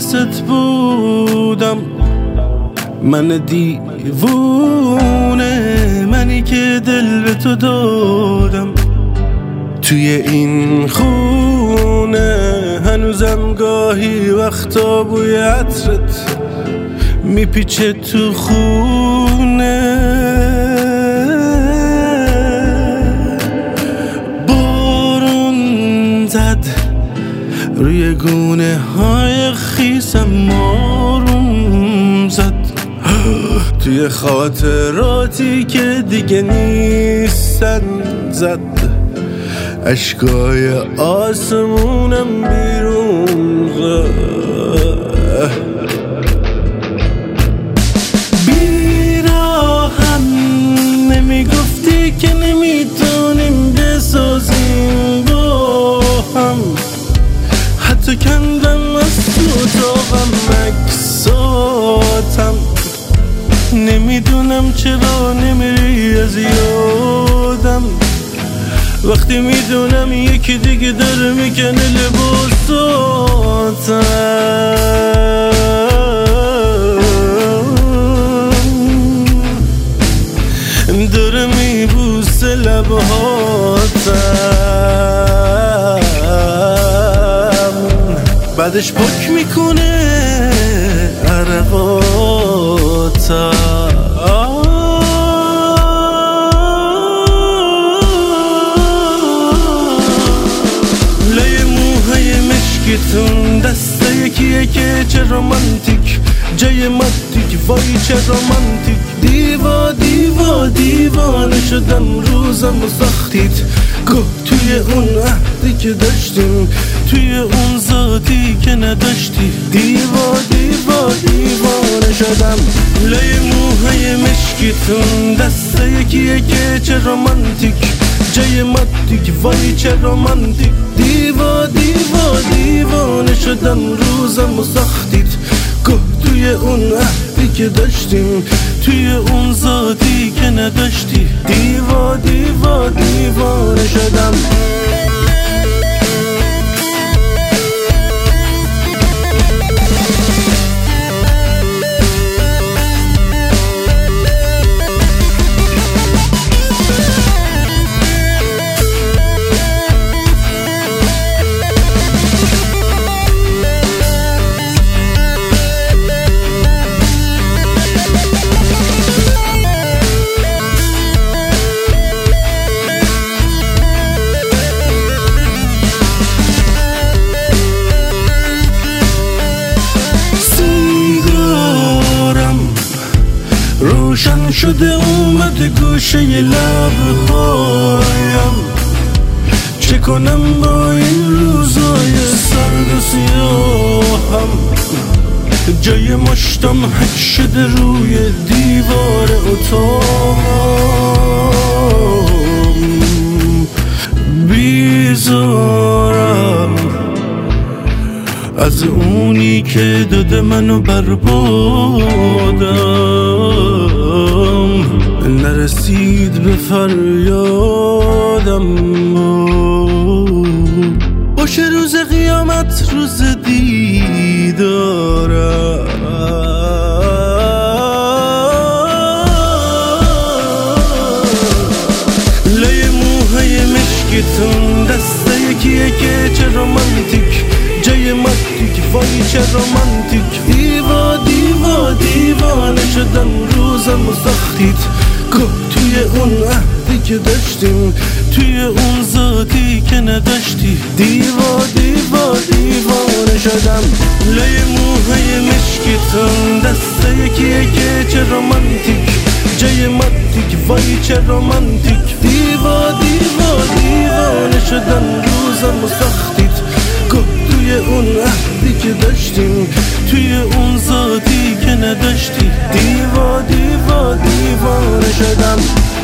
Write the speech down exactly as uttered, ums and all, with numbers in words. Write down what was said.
واسط بودم، من دیوونه، منی که دل به تو دادم. توی این خونه هنوزم گاهی وقتا بوی عطرت میپیچه تو خونه. بارون زد روی گونه های خیسم، آروم زد توی خاطراتی که دیگه نیستن، زد اشکای آسمونم بیرون زد. بیراهم نمیگفتی که نمیتونیم بسازیم با هم، حتی کندم از تو اتاقم عکساتم. نمیدونم چرا نمیری از یادم، وقتی میدونم یکی دیگه داره میکنه لباساتم، داره میبوسه لبهاتم، بعدش پاک میکنه عرقاتم. تون دسته یکیه که چه رومانتیک، جای ماتیک وای چه رومانتیک. دیوا دیوا دیوانه شدم روزم و ساختید، گه توی اون عهدی که داشتیم، توی اون ذاتی که نداشتی. دیوا دیوا دیوانه شدم. لای موهای مشکیتون دسته یکیه که چه رومانتیک، جای ماتیک وای چه رومانتیک. دیوا دیوا دیوانه شدم روزم و ساختید، گه توی اون عهدی که داشتیم، توی اون ذاتی که نداشتی. دیوا دیوا دیوانه شدم. روشن شده اومده گوشه ی لبهایم، چه کنم با این روزای سرد و سیاهم. جای مشتم حک شده روی دیوار اتاقم. بیزارم از اونی که داده منو بربادم، نرسید به فریادم. باشه روز قیامت روز دیدارم. لای موهای مشکیتون دسته یکیه که چه رومانتیک، جای ماتیک وای چه رومانتیک. دیوا دیوا دیوانه شدم روزم و ساختید، گه توی اون عهدی که داشتیم، توی اون ذاتی که نداشتی. دیوا دیوا دیوانه شدم. لای موهای مشکیتون دسته یکیه که چه رومانتیک، جای ماتیک وای چه رومانتیک. دیوا دیوا دیوانه شدم روزم و ساختید، گه توی اون عهدی که داشتیم، توی اون ذاتی که نداشتی. دیوا دیوا دیوانه شدم.